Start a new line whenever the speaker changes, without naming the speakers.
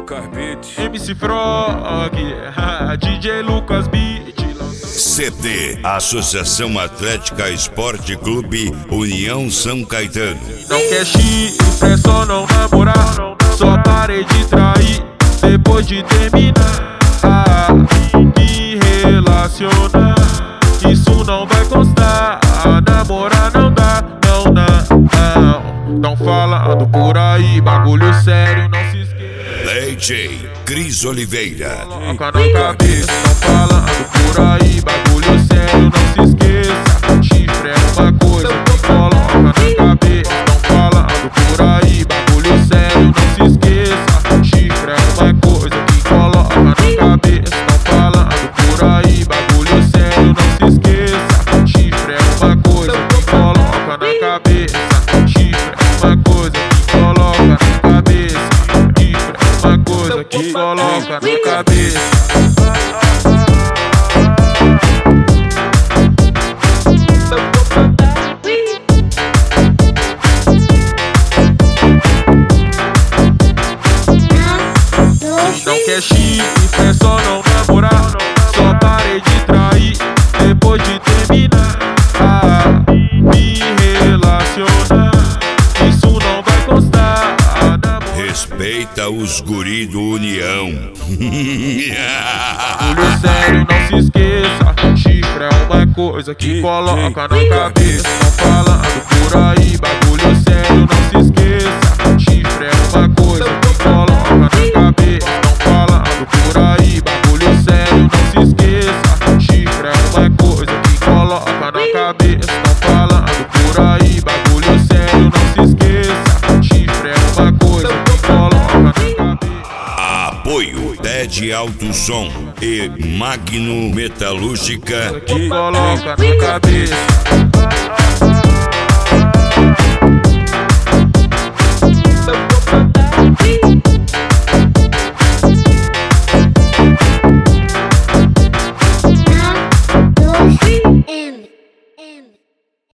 Lucas Beats,
MC Frog, DJ Lucas Beat.
CD, Associação Atlética Esporte Clube União São Caetano.
Não quer chifre, é só não namorar. Só parei de trair depois de terminar. Me relacionar, isso não vai constar. Namorar não dá, não dá, não. Tão falando por aí, bagulho sério, não se esqueça.
DJ Cris Oliveira.
Coloca na cabeça, tão falando por aí, bagulho sério, não se esqueça. Chifre é uma coisa que coloca na cabeça. Tão falando por aí, bagulho sério, não se esqueça. Chifre é uma coisa que coloca na cabeça. Tão falando por aí, bagulho sério, não se esqueça. Chifre é uma coisa que coloca na cabeça. Chifre é uma coisa que coloca na cabeça. Chifre é uma coisa que coloca na cabeça. Não quer chifre, é só não namorar. Só parei de trair depois de terminar. Me relacionar, isso não vai constar.
Respeita os guri do União.
Bagulho sério, não se esqueça. Chifre é uma coisa que coloca na cabeça. Tão falando por aí, bagulho sério, não se esqueça. Chifre é uma coisa que coloca na cabeça. Tão falando por aí, bagulho sério, não se esqueça. Chifre é uma coisa que coloca na cabeça. Tão falando por aí, bagulho sério, não se esqueça. Chifre é uma coisa que coloca na cabeça.
Apoio TED Alto Som e Magno Metalúrgica.
Que coloca na cabeça.